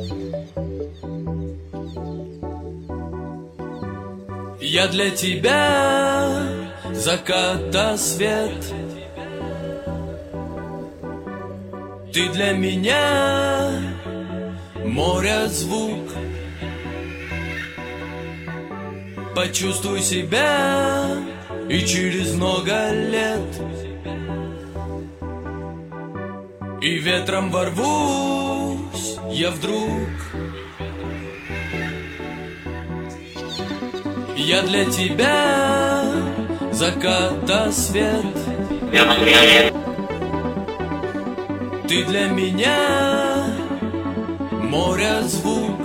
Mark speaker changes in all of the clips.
Speaker 1: Я для тебя закат до свет, ты для меня море звук. Почувствуй себя, и через много лет и ветром ворвусь я вдруг. Я для тебя закат до свет, ты для меня море звук.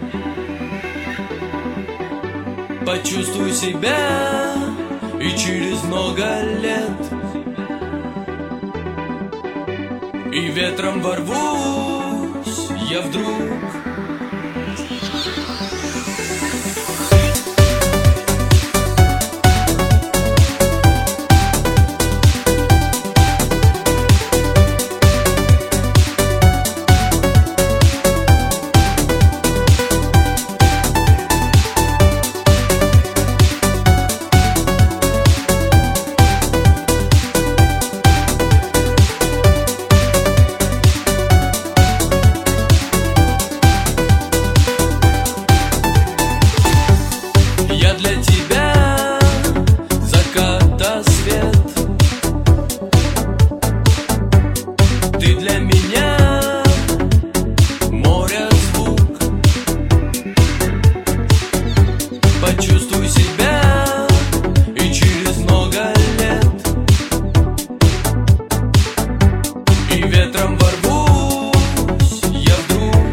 Speaker 1: Почувствуй себя, и через много лет и ветром ворвусь я вдруг. Почувствуй себя, и через много лет и ветром ворвусь я вдруг.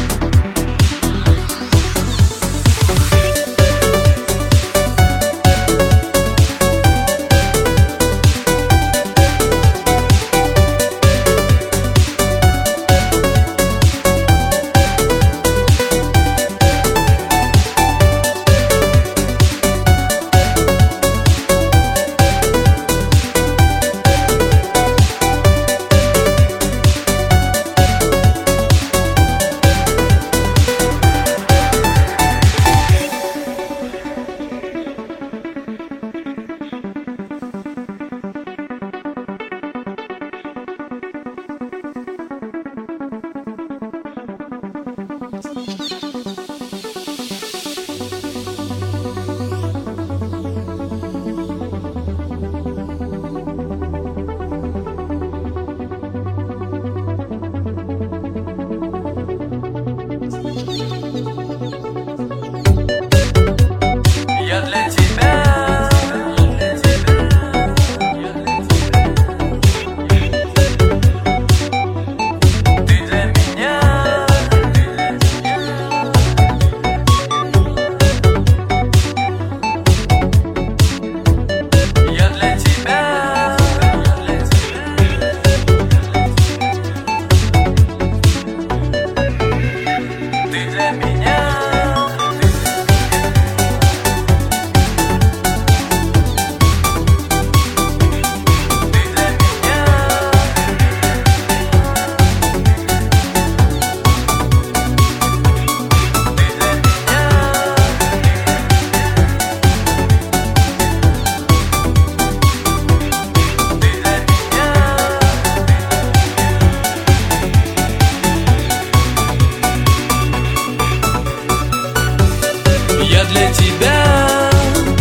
Speaker 1: Я для тебя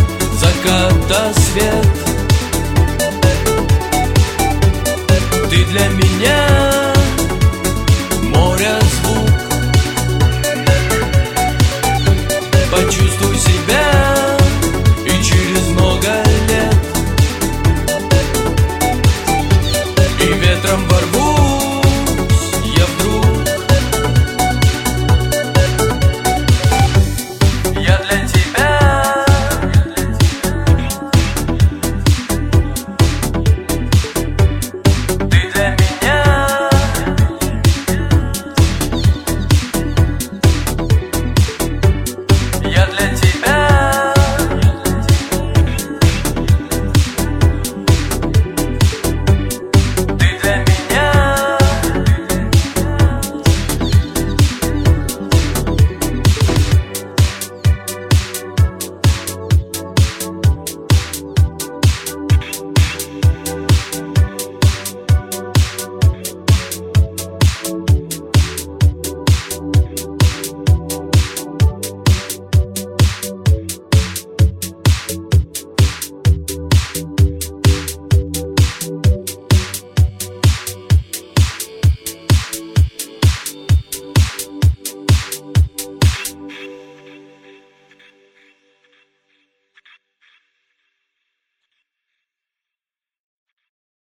Speaker 1: закат до свет, ты для меня